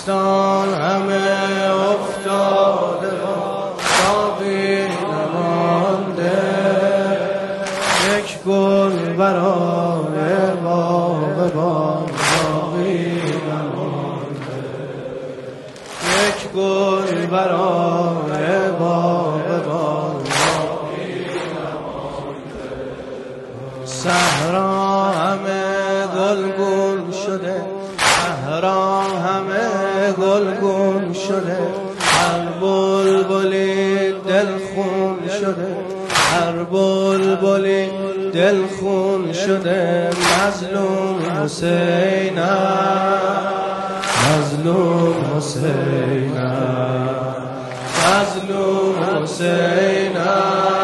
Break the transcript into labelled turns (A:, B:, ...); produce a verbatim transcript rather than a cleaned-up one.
A: دوستان همه افتاده باقی نمانده، یک گل برای باغبان باقی نمانده، یک گل برای باغبان باقی نمانده. صحرا همه گلگون شده، صحرا همه گلگون شده، هر بلبلی دلخون شده، هر بلبلی دلخون شده. مظلوم حسینم، مظلوم حسینم، مظلوم حسینم.